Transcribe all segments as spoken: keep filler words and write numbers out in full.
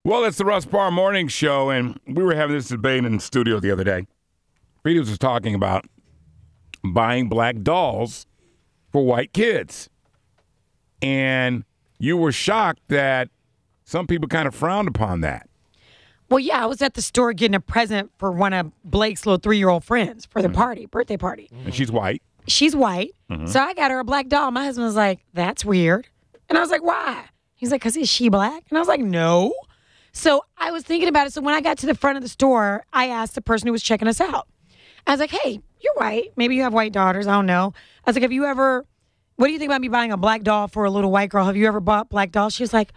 Well, it's the Russ Parr Morning Show, and we were having this debate in the studio the other day. Peters was talking about buying black dolls for white kids. And you were shocked that some people kind of frowned upon that. Well, yeah, I was at the store getting a present for one of Blake's little three-year-old friends for the Mm-hmm. party, birthday party. And she's white. She's white, Mm-hmm. so I got her a black doll. My husband was like, that's weird. And I was like, why? He's like, because is she black? And I was like, no. So I was thinking about it. So when I got to the front of the store, I asked the person who was checking us out. I was like, hey, you're white. Maybe you have white daughters. I don't know. I was like, have you ever, what do you think about me buying a black doll for a little white girl? Have you ever bought black dolls? She was like,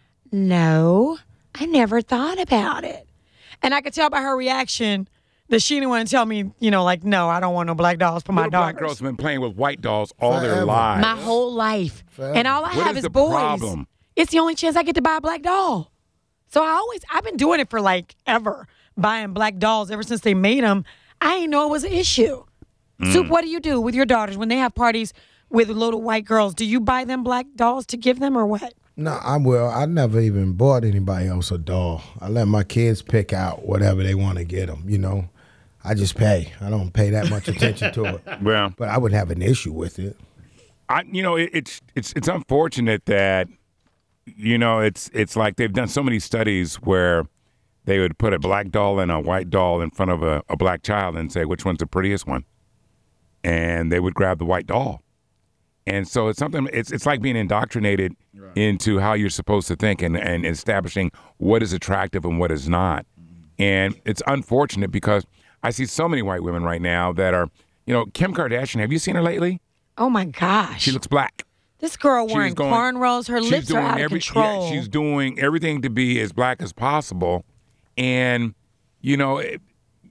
no, I never thought about it. And I could tell by her reaction that she didn't want to tell me, you know, like, no, I don't want no black dolls for my Little daughters. black girls have been playing with white dolls all their Forever. lives. My whole life. Forever. And all I What have is is the boys. problem? It's the only chance I get to buy a black doll. So I always, I've been doing it for like ever, buying black dolls ever since they made them. I didn't know it was an issue. Mm. Soup, what do you do with your daughters when they have parties with little white girls? Do you buy them black dolls to give them or what? No, I will. I never even bought anybody else a doll. I let my kids pick out whatever they want to get them, you know. I just pay. I don't pay that much attention to it. Well, But I wouldn't have an issue with it. I, you know, it, it's it's it's unfortunate that, you know, it's it's like they've done so many studies where they would put a black doll and a white doll in front of a, a black child and say, which one's the prettiest one? And they would grab the white doll. And so it's something, it's it's like being indoctrinated right. into how you're supposed to think and, and establishing what is attractive and what is not. And it's unfortunate because I see so many white women right now that are, you know, Kim Kardashian, have you seen her lately? Oh my gosh. She looks black. This girl She's wearing going- cornrows, her she's lips are doing out of every, control. Yeah, she's doing everything to be as black as possible. And, you know, it,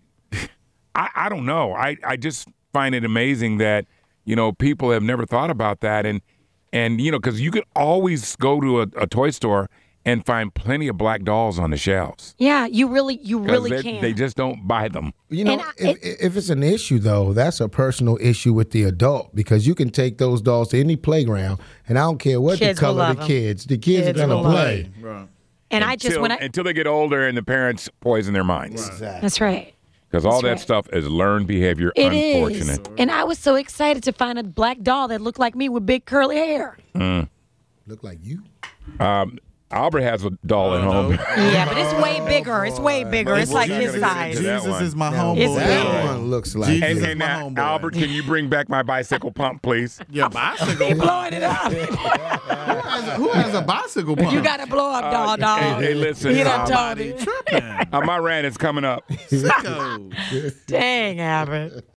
I, I don't know. I, I just find it amazing that, you know, people have never thought about that. And, and you know, because you could always go to a, a toy store and find plenty of black dolls on the shelves. Yeah, you really, you 'Cause really they, can. They just don't buy them. You know, And I- if, if it's an issue, though, that's a personal issue with the adult because you can take those dolls to any playground, and I don't care what Kids the will color love the 'em. kids, the kids, Kids are going will to love play. Right. and I just, until, when I, until they get older and the parents poison their minds. Exactly. that's right. Because all That's that right. stuff is learned behavior, It is. unfortunate. And I was so excited to find a black doll that looked like me with big curly hair. Look like you. Albert has a doll at home. Yeah, but it's way bigger. It's way bigger. It's like we're his not gonna get size. into that Jesus one. is my Now, homeboy. It's that big. one looks like Jesus. And, is and my now, homeboy. Albert, can you bring back my bicycle pump, please? Yeah, bicycle. He pump. blowing it up. Who has, who has a bicycle pump? You got a blow up doll, dog. Hey, hey, listen. He done um, told me. tripping. uh, my rant is coming up. Sicko. Dang, Abbott.